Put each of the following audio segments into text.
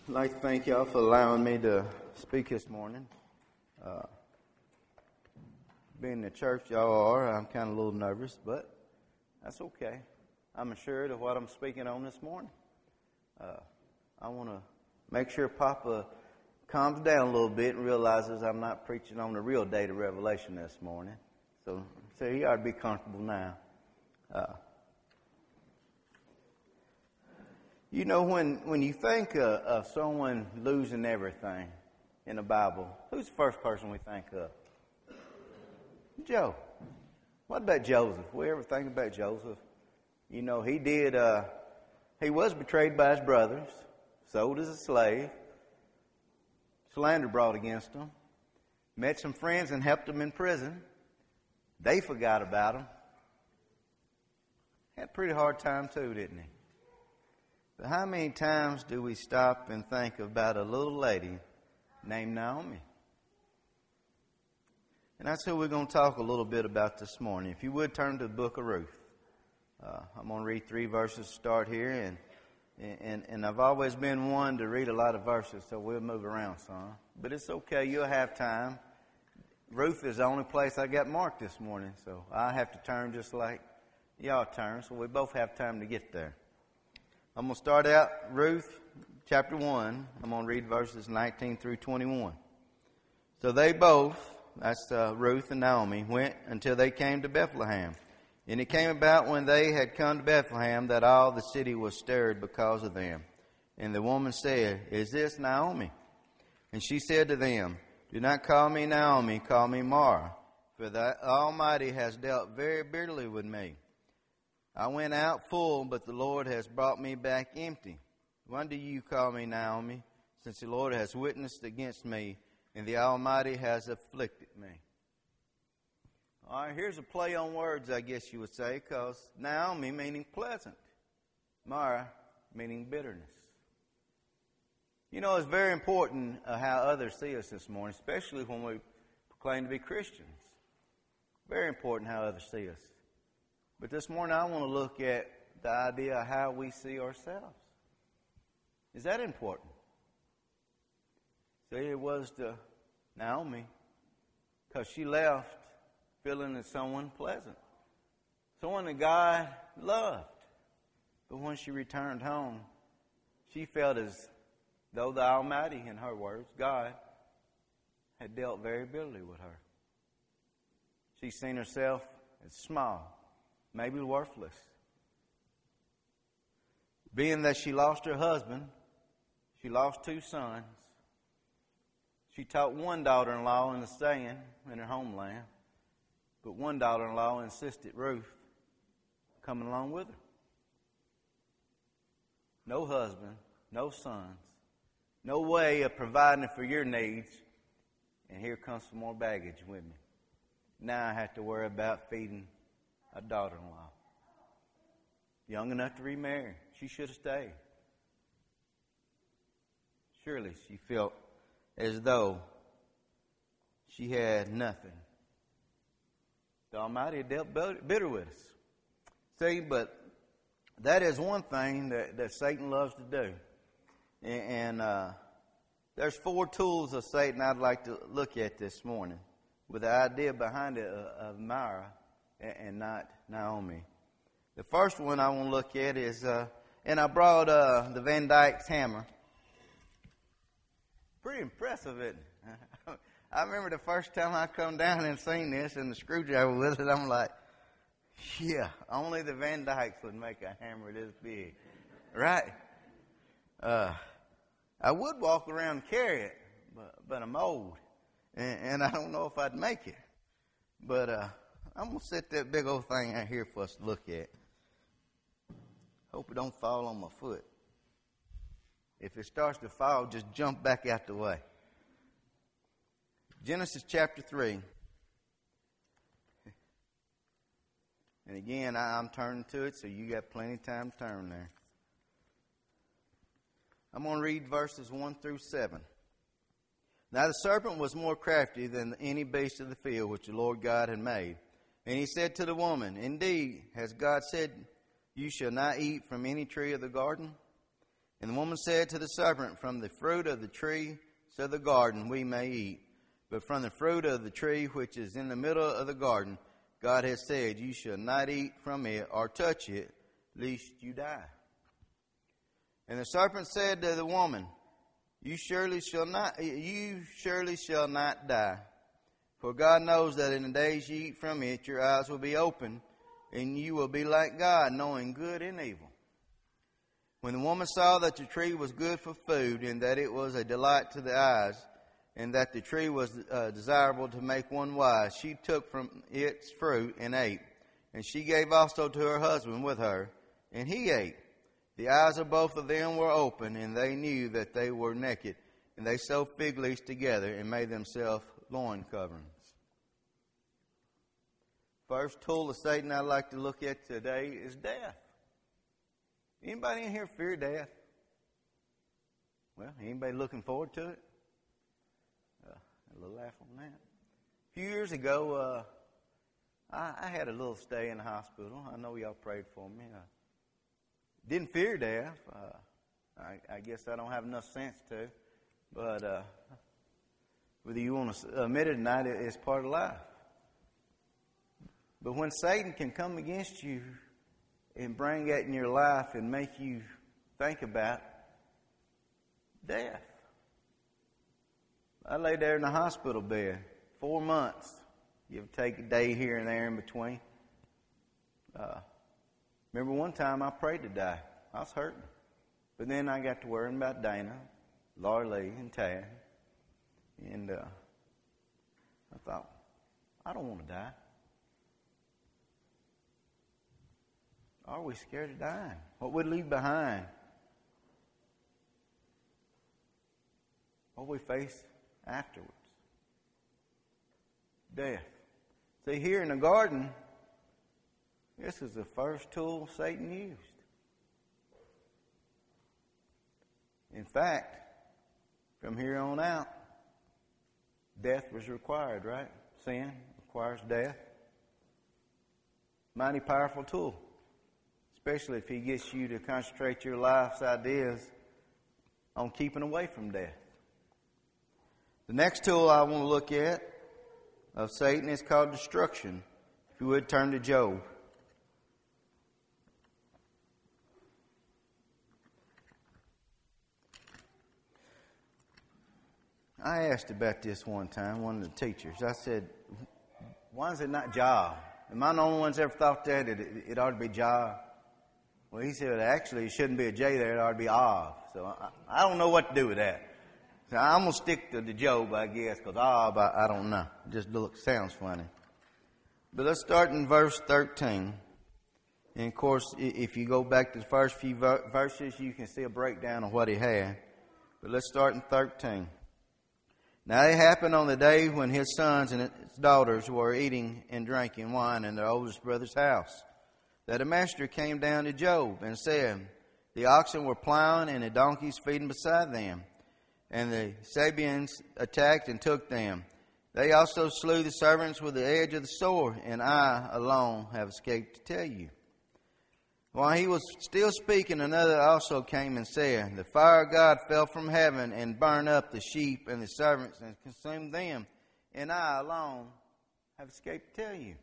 I'd like to thank y'all for allowing me to speak this morning. Being the church y'all are, I'm kind of a little nervous, but that's okay. I'm assured of what I'm speaking on this morning. I want to make sure Papa calms down a little bit and realizes I'm not preaching on the real date of Revelation this morning. So he ought to be comfortable now. You know, when you think of someone losing everything in the Bible, who's the first person we think of? Job. What about Joseph? We ever think about Joseph? You know, he was betrayed by his brothers, sold as a slave, slander brought against him, met some friends and helped him in prison. They forgot about him. Had a pretty hard time too, didn't he? But how many times do we stop and think about a little lady named Naomi? And that's who we're going to talk a little bit about this morning. If you would turn to the book of Ruth. I'm going to read 3 verses to start here. And I've always been one to read a lot of verses, so we'll move around some. But it's okay. You'll have time. Ruth is the only place I got marked this morning, so I have to turn just like y'all turn, so we both have time to get there. I'm going to start out Ruth chapter 1. I'm going to read verses 19 through 21. So they both, that's Ruth and Naomi, went until they came to Bethlehem. And it came about when they had come to Bethlehem that all the city was stirred because of them. And the woman said, "Is this Naomi?" And she said to them, "Do not call me Naomi, call me Mara, for the Almighty has dealt very bitterly with me. I went out full, but the Lord has brought me back empty. Why do you call me Naomi, since the Lord has witnessed against me, and the Almighty has afflicted me?" All right, here's a play on words, I guess you would say, because Naomi meaning pleasant, Mara meaning bitterness. You know, it's very important how others see us this morning, especially when we proclaim to be Christians. Very important how others see us. But this morning I want to look at the idea of how we see ourselves. Is that important? See, it was to Naomi because she left feeling as someone pleasant, someone that God loved. But when she returned home, she felt as though the Almighty, in her words, God, had dealt very bitterly with her. She's seen herself as small, maybe worthless. Being that she lost her husband, she lost 2 sons. She taught one daughter-in-law into staying in her homeland, but one daughter-in-law insisted Ruth coming along with her. No husband, no sons, no way of providing for your needs, and here comes some more baggage with me. Now I have to worry about feeding a daughter-in-law. Young enough to remarry. She should have stayed. Surely she felt as though she had nothing. The Almighty had dealt bitter with us. See, but that is one thing that Satan loves to do. And there's 4 tools of Satan I'd like to look at this morning with the idea behind it of Mara and not Naomi. The first one I want to look at is, and I brought the Van Dyke's hammer. Pretty impressive, isn't it? I remember the first time I come down and seen this and the screwdriver with it, I'm like, yeah, only the Van Dykes would make a hammer this big. Right? I would walk around and carry it, but I'm old, and I don't know if I'd make it. But I'm going to set that big old thing out here for us to look at. Hope it don't fall on my foot. If it starts to fall, just jump back out the way. Genesis chapter 3. And again, I'm turning to it, so you got plenty of time to turn there. I'm going to read verses 1 through 7. Now the serpent was more crafty than any beast of the field which the Lord God had made. And he said to the woman, "Indeed, has God said, you shall not eat from any tree of the garden?" And the woman said to the serpent, From the fruit of the tree of the garden we may eat, but from the fruit of the tree which is in the middle of the garden, God has said, You shall not eat from it or touch it, lest you die. And the serpent said to the woman, You surely shall not die. For God knows that in the days you eat from it, your eyes will be opened, and you will be like God, knowing good and evil. When the woman saw that the tree was good for food, and that it was a delight to the eyes, and that the tree was desirable to make one wise, she took from its fruit and ate. And she gave also to her husband with her, and he ate. The eyes of both of them were open, and they knew that they were naked. And they sewed fig leaves together and made themselves loin coverings. First tool of Satan I'd like to look at today is death. Anybody in here fear death? Well, anybody looking forward to it? A little laugh on that. A few years ago, I had a little stay in the hospital. I know y'all prayed for me. Didn't fear death. I guess I don't have enough sense to. But whether you want to admit it or not, it's part of life. But when Satan can come against you and bring that in your life and make you think about death. I lay there in the hospital bed 4 months. You take a day here and there in between. Remember one time I prayed to die. I was hurting. But then I got to worrying about Dana, Laura Lee, and Tad. And I thought, I don't want to die. Are we scared of dying? What would we leave behind? What we face afterwards? Death. See, here in the garden, this is the first tool Satan used. In fact, from here on out, death was required, right? Sin requires death. Mighty powerful tool. Especially if he gets you to concentrate your life's ideas on keeping away from death. The next tool I want to look at of Satan is called destruction. If you would, turn to Job. I asked about this one time, one of the teachers. I said, why is it not Jah? Am I the only one that's ever thought that it ought to be Jah? Well, he said, actually, it shouldn't be a J there. It ought to be Av. So I don't know what to do with that. So I'm going to stick to the Job, I guess, because Av, I don't know. It just sounds funny. But let's start in verse 13. And, of course, if you go back to the first few verses, you can see a breakdown of what he had. But let's start in 13. Now it happened on the day when his sons and his daughters were eating and drinking wine in their oldest brother's house, that a master came down to Job and said, The oxen were plowing and the donkeys feeding beside them, and the Sabeans attacked and took them. They also slew the servants with the edge of the sword, and I alone have escaped to tell you. While he was still speaking, another also came and said, The fire of God fell from heaven and burned up the sheep and the servants and consumed them, and I alone have escaped to tell you.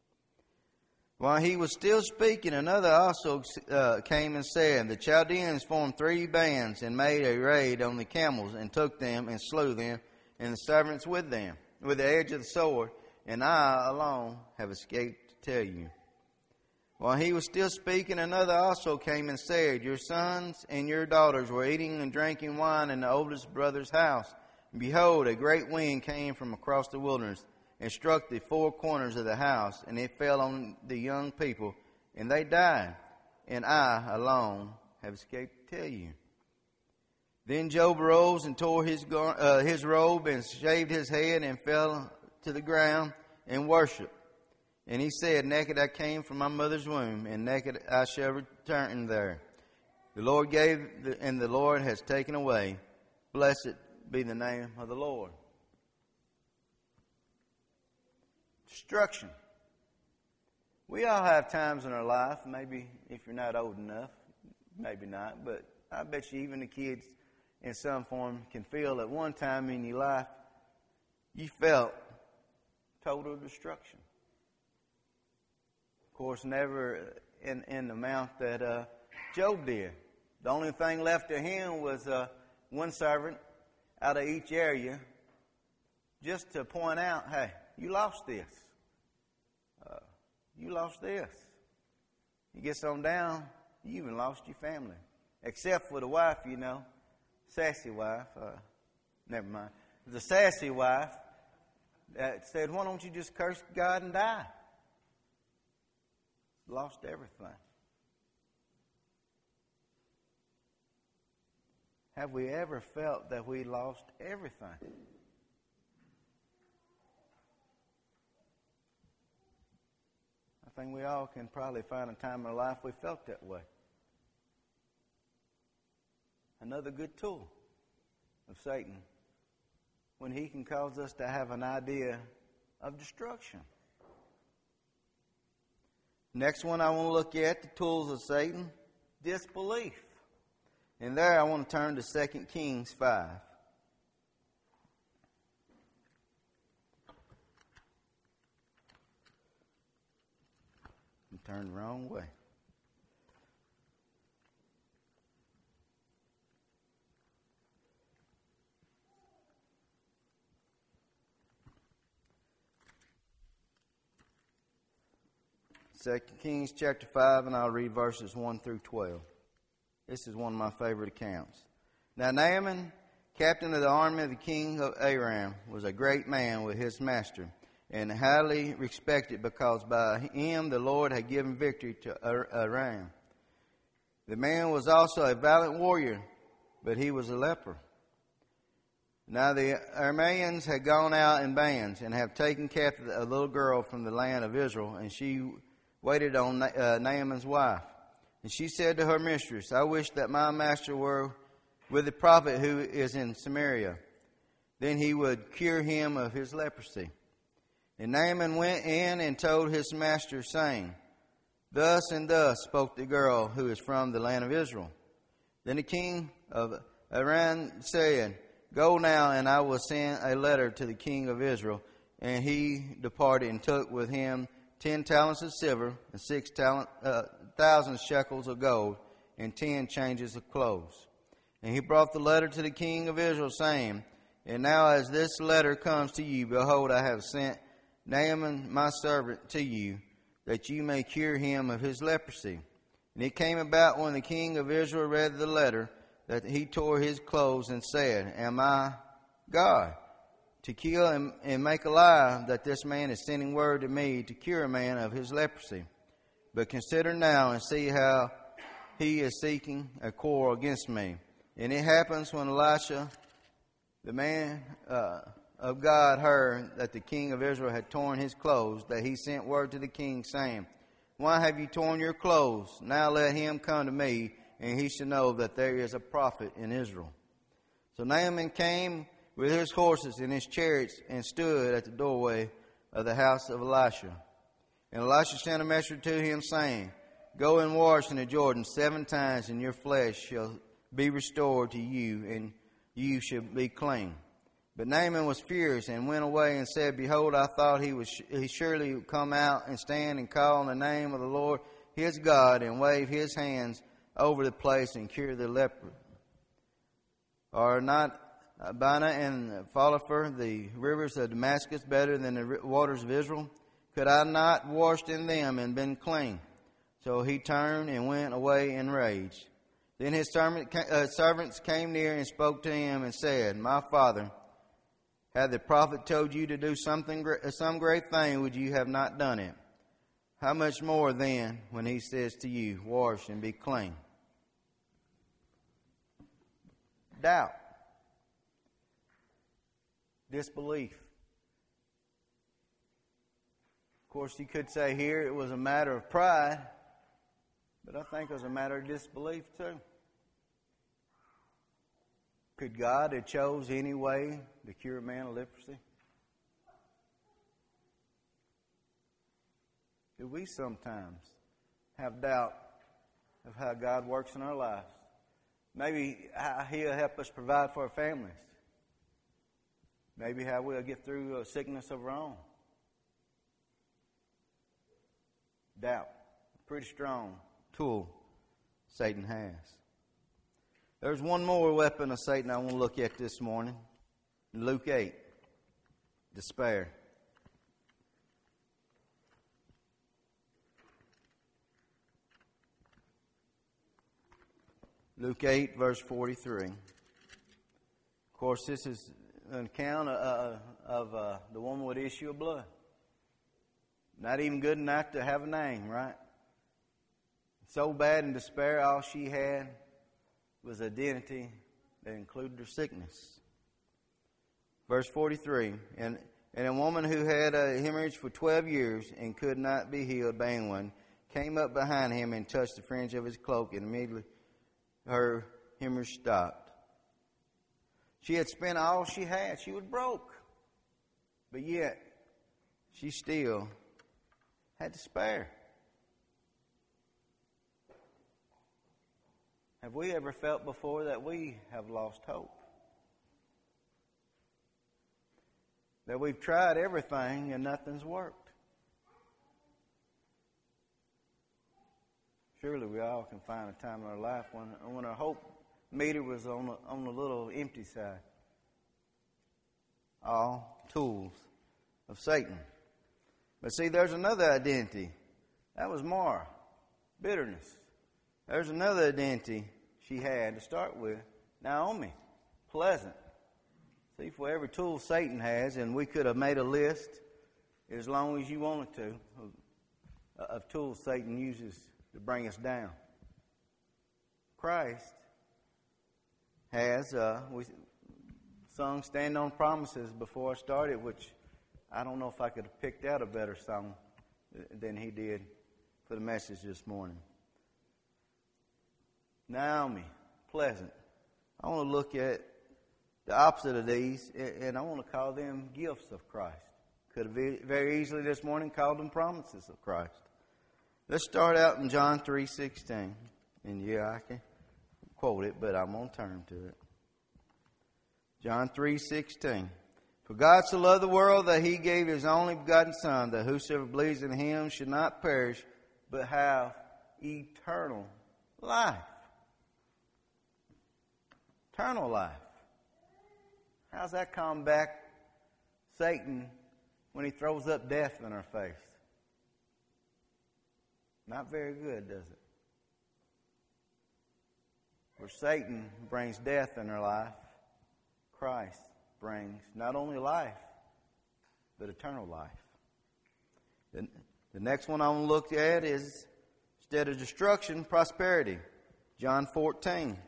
While he was still speaking, another also came and said, The Chaldeans formed 3 bands and made a raid on the camels and took them and slew them and the servants with them, with the edge of the sword, and I alone have escaped to tell you. While he was still speaking, another also came and said, Your sons and your daughters were eating and drinking wine in the oldest brother's house. And behold, a great wind came from across the wilderness and struck the 4 corners of the house, and it fell on the young people, and they died. And I alone have escaped to tell you. Then Job arose and tore his robe and shaved his head and fell to the ground and worshipped. And he said, Naked I came from my mother's womb, and naked I shall return there. The Lord gave, and the Lord has taken away. Blessed be the name of the Lord. Destruction. We all have times in our life, maybe if you're not old enough, maybe not, but I bet you even the kids in some form can feel at one time in your life you felt total destruction. Of course, never in the amount that Job did. The only thing left to him was one servant out of each area just to point out, hey, you lost this. You lost this. You get on down, you even lost your family. Except for the wife, sassy wife. Never mind. The sassy wife that said, why don't you just curse God and die? Lost everything. Have we ever felt that we lost everything? I think we all can probably find a time in our life we felt that way. Another good tool of Satan when he can cause us to have an idea of destruction. Next one I want to look at, the tools of Satan, disbelief. And there I want to turn to 2 Kings 5. I turned the wrong way. Second Kings chapter 5, and I'll read verses 1 through 12. This is one of my favorite accounts. Now Naaman, captain of the army of the king of Aram, was a great man with his master, and highly respected because by him the Lord had given victory to Aram. The man was also a valiant warrior, but he was a leper. Now the Arameans had gone out in bands and have taken captive a little girl from the land of Israel, and she waited on Naaman's wife. And she said to her mistress, I wish that my master were with the prophet who is in Samaria. Then he would cure him of his leprosy. And Naaman went in and told his master, saying, Thus and thus spoke the girl who is from the land of Israel. Then the king of Aram said, Go now, and I will send a letter to the king of Israel. And he departed and took with him 10 talents of silver and 6,000 shekels of gold and 10 changes of clothes. And he brought the letter to the king of Israel, saying, And now as this letter comes to you, behold, I have sent Naaman my servant to you, that you may cure him of his leprosy. And it came about when the king of Israel read the letter, that he tore his clothes and said, Am I God, to kill and make alive, that this man is sending word to me to cure a man of his leprosy? But consider now and see how he is seeking a quarrel against me. And it happens when Elisha, the man of God, heard that the king of Israel had torn his clothes, that he sent word to the king, saying, Why have you torn your clothes? Now let him come to me, and he shall know that there is a prophet in Israel. So Naaman came with his horses and his chariots, and stood at the doorway of the house of Elisha. And Elisha sent a messenger to him, saying, Go and wash in the Jordan 7 times, and your flesh shall be restored to you, and you shall be clean. But Naaman was furious, and went away and said, Behold, I thought he surely would come out and stand and call on the name of the Lord his God, and wave his hands over the place and cure the leper. Are not Abana and Phalapher, the rivers of Damascus, better than the waters of Israel? Could I not washed in them and been clean? So he turned and went away in rage. Then his servants came near and spoke to him and said, My father, had the prophet told you to do some great thing, would you have not done it? How much more then when he says to you, Wash and be clean? Doubt. Disbelief. Of course, you could say here it was a matter of pride, but I think it was a matter of disbelief too. Could God have chose any way to cure a man of leprosy? Do we sometimes have doubt of how God works in our lives? Maybe how He'll help us provide for our families. Maybe how we'll get through a sickness of our own. Doubt. A pretty strong tool Satan has. There's one more weapon of Satan I want to look at this morning. Luke 8. Despair. Luke 8, verse 43. Of course, this is an account of the woman with the issue of blood. Not even good enough to have a name, right? So bad in despair, all she had was identity that included her sickness. Verse 43, and a woman who had a hemorrhage for 12 years and could not be healed by anyone came up behind him and touched the fringe of his cloak, and immediately her hemorrhage stopped. She had spent all she had. She was broke. But yet, she still had despair. Have we ever felt before that we have lost hope? That we've tried everything and nothing's worked? Surely we all can find a time in our life when our hope meter was on the little empty side. All tools of Satan. But see, there's another identity. That was Mara. Bitterness. There's another identity she had to start with. Naomi. Pleasant. See, for every tool Satan has, and we could have made a list as long as you wanted to of tools Satan uses to bring us down. Christ has, we sung Stand on Promises before I started, which I don't know if I could have picked out a better song than he did for the message this morning. Naomi, pleasant. I want to look at the opposite of these, and I want to call them gifts of Christ. Could have very easily this morning called them promises of Christ. Let's start out in John 3:16. And yeah, I can quote it, but I'm going to turn to it. John 3:16. For God so loved the world that He gave His only begotten Son, that whosoever believes in Him should not perish, but have eternal life. Eternal life. How's that combat Satan when he throws up death in our face? Not very good, does it? Where Satan brings death in our life, Christ brings not only life, but eternal life. The next one I want to look at is, instead of destruction, prosperity. John 14.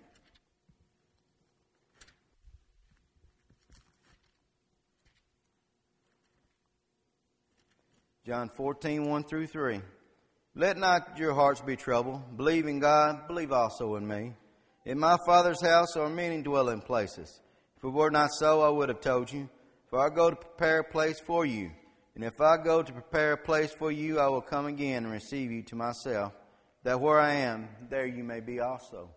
John 14, 1 through 3. Let not your hearts be troubled. Believe in God, believe also in me. In my Father's house are many dwelling places. If it were not so, I would have told you. For I go to prepare a place for you. And if I go to prepare a place for you, I will come again and receive you to myself, that where I am, there you may be also.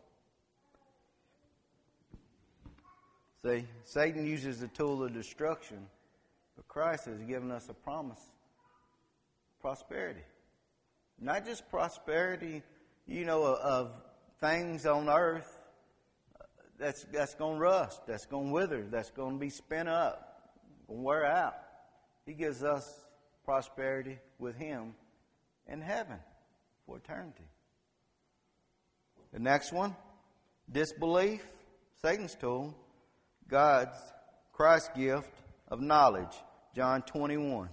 See, Satan uses the tool of destruction, but Christ has given us a promise. Prosperity. Not just prosperity, of things on earth that's going to rust, that's going to wither, that's going to be spent up, going to wear out. He gives us prosperity with Him in heaven for eternity. The next one, disbelief, Satan's tool. Christ's gift of knowledge, John 21.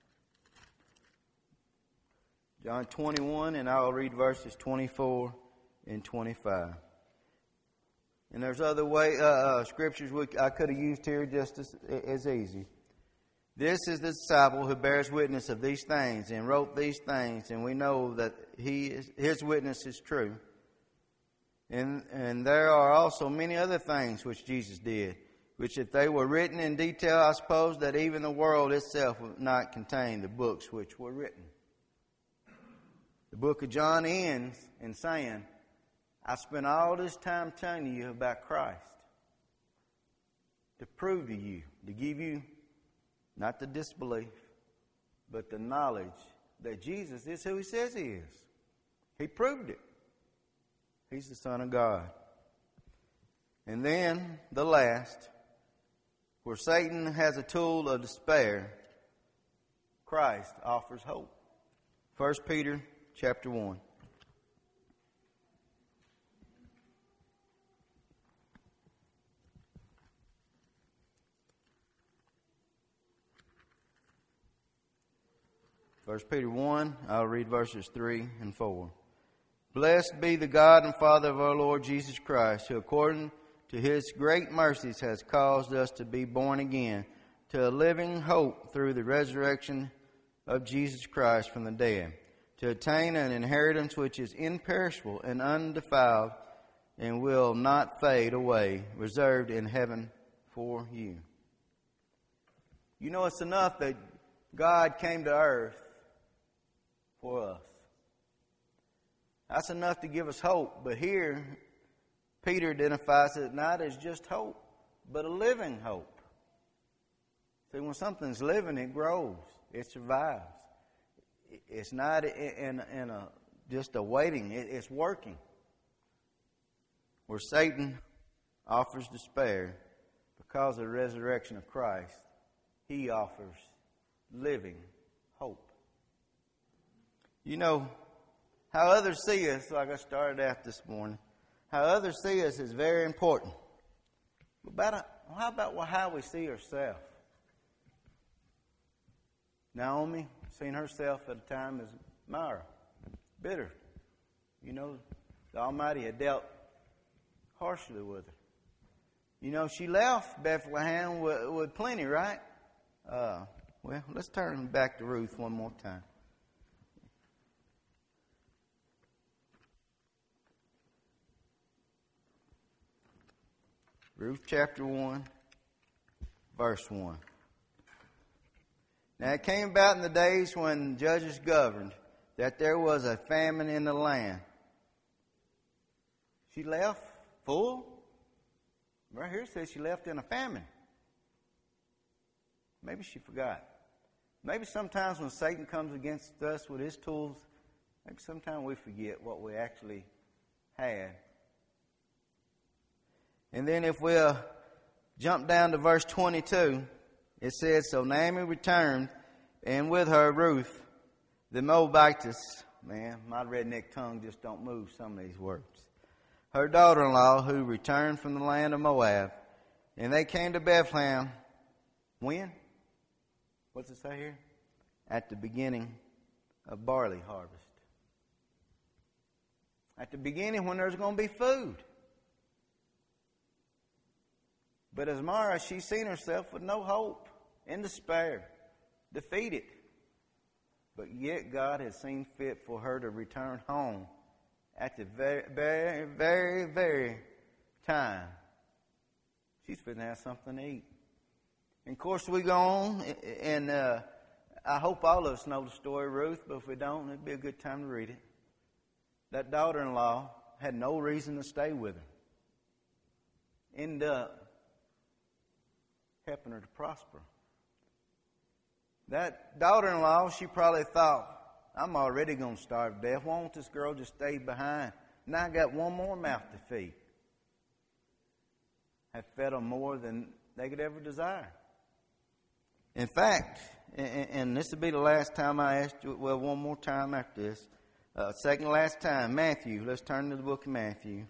John 21, and I'll read verses 24 and 25. And there's other scriptures I could have used here just as easy. This is the disciple who bears witness of these things and wrote these things, and we know that his witness is true. And there are also many other things which Jesus did, which if they were written in detail, I suppose that even the world itself would not contain the books which were written. The book of John ends in saying, I spent all this time telling you about Christ to prove to you, to give you not the disbelief, but the knowledge that Jesus is who He says He is. He proved it. He's the Son of God. And then the last, where Satan has a tool of despair, Christ offers hope. 1 Peter chapter 1. First Peter 1, I'll read verses 3 and 4. Blessed be the God and Father of our Lord Jesus Christ, who according to His great mercies has caused us to be born again to a living hope through the resurrection of Jesus Christ from the dead, to attain an inheritance which is imperishable and undefiled and will not fade away, reserved in heaven for you. You know, it's enough that God came to earth for us. That's enough to give us hope. But here, Peter identifies it not as just hope, but a living hope. See, when something's living, it grows. It survives. It's not in just a waiting. It's working. Where Satan offers despair, because of the resurrection of Christ, He offers living hope. You know, how others see us, like I started out this morning, how others see us is very important. How about how we see ourselves? Naomi seen herself at a time as Mara, bitter. You know, the Almighty had dealt harshly with her. You know, she left Bethlehem with plenty, right? Well, let's turn back to Ruth one more time. Ruth chapter 1, verse 1. Now it came about in the days when judges governed that there was a famine in the land. She left full. Right here it says she left in a famine. Maybe she forgot. Maybe sometimes when Satan comes against us with his tools, maybe sometimes we forget what we actually had. And then if we'll jump down to verse 22, it says, So Naomi returned, and with her Ruth, the Moabitess. Man, my redneck tongue just don't move some of these words. Her daughter-in-law, who returned from the land of Moab. And they came to Bethlehem. When? What's it say here? At the beginning of barley harvest. At the beginning when there's going to be food. But as Mara, she's seen herself with no hope, in despair, defeated. But yet God has seen fit for her to return home at the very, very, very, very time she's going to have something to eat. And of course we go on, and I hope all of us know the story of Ruth, but if we don't, it'd be a good time to read it. That daughter-in-law had no reason to stay with her. Ended up helping her to prosper. That daughter-in-law, she probably thought, I'm already going to starve to death. Why won't this girl just stay behind? Now I got one more mouth to feed. Have fed them more than they could ever desire. In fact, and this will be the last time I asked you, well, one more time after this. Second last time, Matthew. Let's turn to the book of Matthew.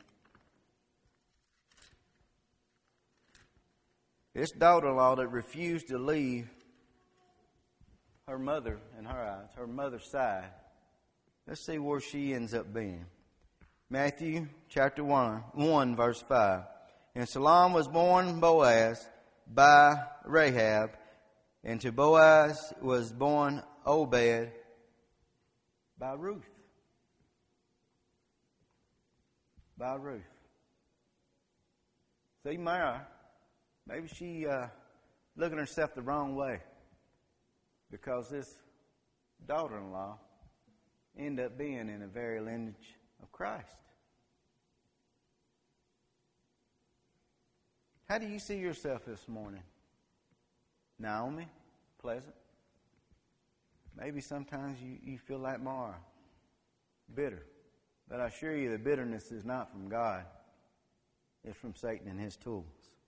This daughter-in-law that refused to leave her mother, in her eyes, her mother's side. Let's see where she ends up being. Matthew chapter 1 verse 5. And Salome was born Boaz by Rahab, and to Boaz was born Obed by Ruth. By Ruth. See, Mara, maybe she looking at herself the wrong way, because this daughter-in-law ended up being in the very lineage of Christ. How do you see yourself this morning? Naomi? Pleasant? Maybe sometimes you feel like Mara. Bitter. But I assure you the bitterness is not from God. It's from Satan and his tools.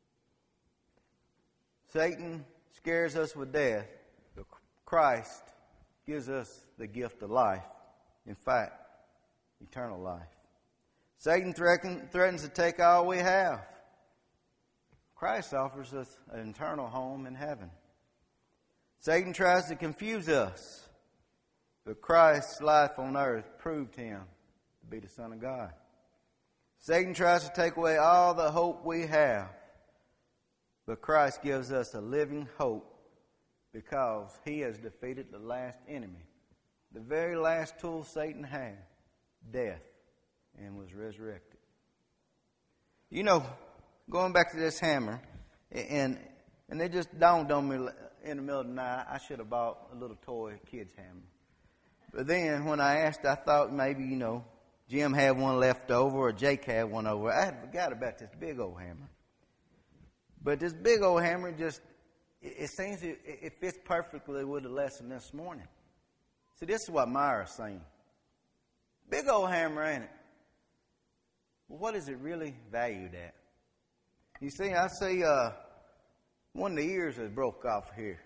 Satan scares us with death, but Christ gives us the gift of life. In fact, eternal life. Satan threatens to take all we have. Christ offers us an eternal home in heaven. Satan tries to confuse us, but Christ's life on earth proved him to be the Son of God. Satan tries to take away all the hope we have, but Christ gives us a living hope because he has defeated the last enemy, the very last tool Satan had, death, and was resurrected. You know, going back to this hammer, and it just dawned on me in the middle of the night, I should have bought a little toy kid's hammer. But then when I asked, I thought maybe, Jim had one left over or Jake had one over. I had forgot about this big old hammer. But this big old hammer just, it seems it fits perfectly with the lesson this morning. See, this is what Myra's saying. Big old hammer, ain't it? Well, what is it really valued at? You see, I see one of the ears has broke off here.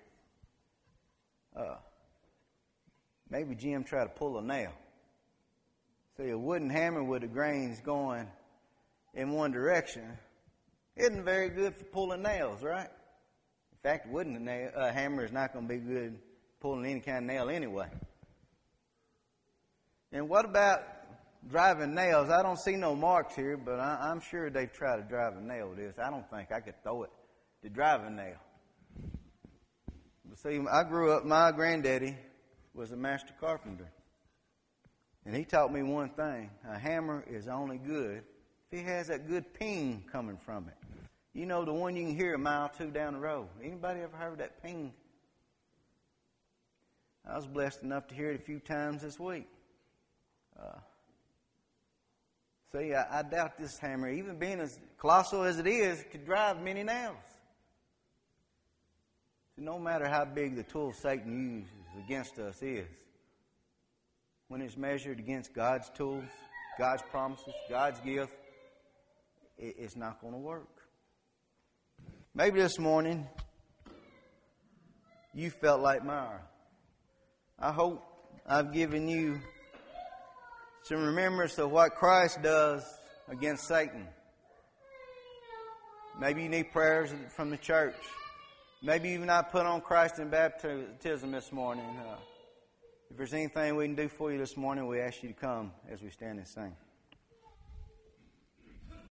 Maybe Jim tried to pull a nail. See, a wooden hammer with the grains going in one direction isn't very good for pulling nails, right? In fact, a wooden hammer is not going to be good pulling any kind of nail anyway. And what about driving nails? I don't see no marks here, but I'm sure they've tried to drive a nail with this. I don't think I could throw it to drive a nail. But see, I grew up, my granddaddy was a master carpenter. And he taught me one thing. A hammer is only good if it has that good ping coming from it. You know, the one you can hear a mile or two down the road. Anybody ever heard that ping? I was blessed enough to hear it a few times this week. See, I doubt this hammer, even being as colossal as it is, could drive many nails. So no matter how big the tool Satan uses against us is, when it's measured against God's tools, God's promises, God's gift, it's not going to work. Maybe this morning you felt like Myra. I hope I've given you some remembrance of what Christ does against Satan. Maybe you need prayers from the church. Maybe you've not put on Christ in baptism this morning. If there's anything we can do for you this morning, we ask you to come as we stand and sing.